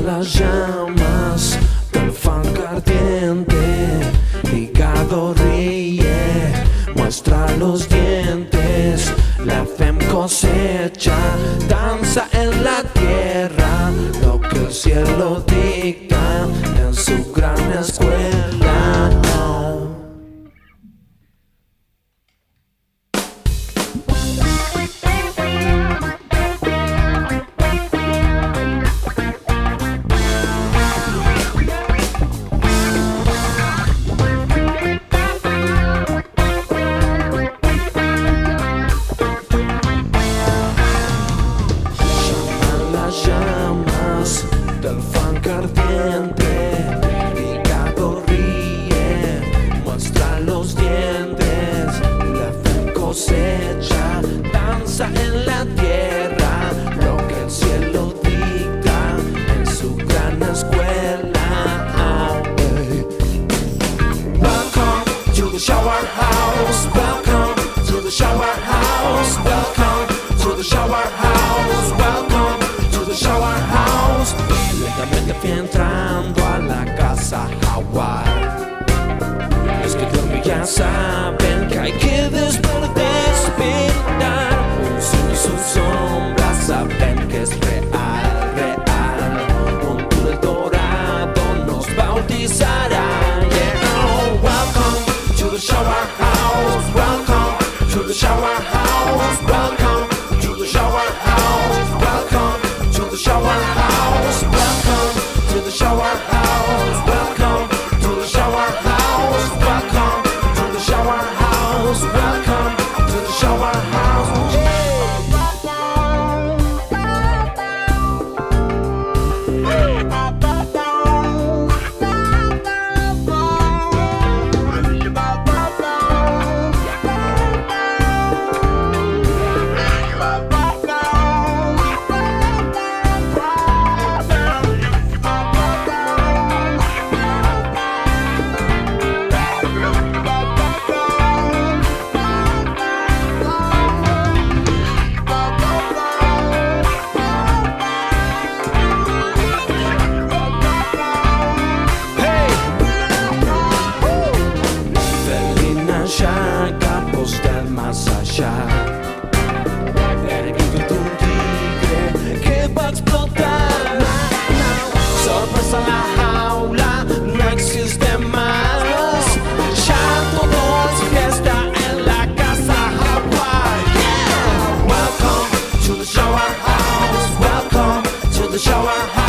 las llamas del funk ardiente. Hígado ríe, muestra los dientes. La fem cosecha, danza en la tierra, lo que el cielo dicta en su gran escuela. Llamas del funk ardiente, hígado ríe, muestra los dientes. La fe cosecha, danza en la tierra, lo que el cielo dicta en su gran escuela. Welcome to the shower house, welcome to the shower house, welcome to the shower house, welcome shower house. Lentamente fui entrando a la casa Hawaii. Los que duermen ya saben que hay que despertar. Un sueño y sus sombras saben que es real, real. Un tour del dorado nos bautizará. Yeah, oh, welcome to the shower house. Welcome to the shower house. Welcome to the shower house. Welcome to the shower house, welcome to the shower house, welcome to the shower house, welcome to the shower house, welcome to the shower house. Capos del más allá, el grito de un tigre que va a explotar. Sorpresa en la jaula, no existe más. Ya todo es fiesta en la casa Hawaii. Yeah. Welcome to the shower house, welcome to the shower house.